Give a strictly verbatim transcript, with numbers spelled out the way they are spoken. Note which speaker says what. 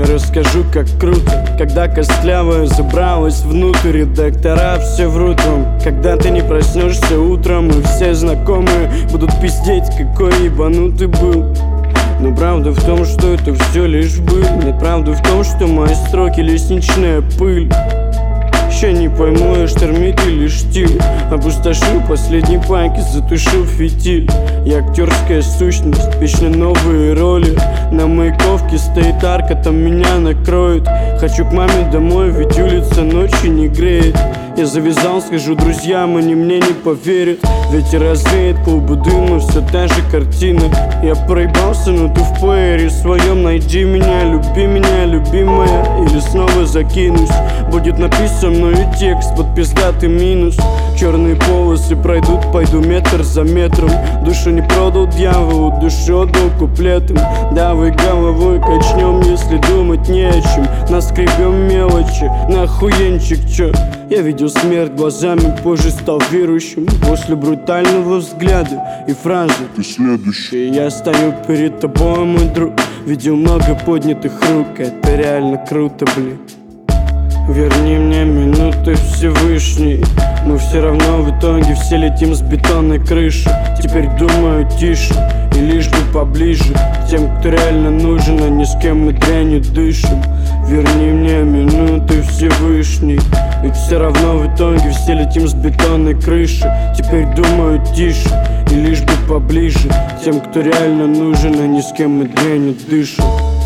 Speaker 1: расскажу, как круто, когда костлявая забралась внутрь. Редактора все врут вам, когда ты не проснешься утром, и все знакомые будут пиздеть, какой ебанутый был. Но правда в том, что это все лишь быль. Нет, правда в том, что мои строки лестничная пыль. Еще не пойму, я штормит или штиль. Опустошил последний панк и затушил фитиль. Я актерская сущность, вечно новые роли. На Маяковке стоит арка, там меня накроет. Хочу к маме домой, ведь улица ночью не греет. Я завязал, скажу друзьям, они мне не поверят. Ветер развеет клубы дыма, все та же картина. Я проебался, но ты в плеере своем. Найди меня, люби меня, любимая, или снова закинусь. Будет написан мною текст под пиздатый минус. Черные полосы пройдут, пойду метр за метром. Душу не продал дьяволу, душу отдал куплетом. Давай головой качнем, если думать не о чем. Наскребем мелочи, нахуенчик, чё? Я видел смерть глазами, позже стал верующим. После брутального взгляда и фразы «ты следующий». Я стою перед тобой, мой друг. Видел много поднятых рук, это реально круто, блин. Верни мне минуты, Всевышний. Мы все равно в итоге все летим с бетонной крыши. Теперь думаю тише и лишь бы поближе к тем, кто реально нужен, а ни с кем мы дрянью дышим. Верни мне минуты, Всевышний. Ведь все равно в итоге все летим с бетонной крыши. Теперь думаю тише и лишь бы поближе к тем, кто реально нужен, а ни с кем мы дрянью дышим.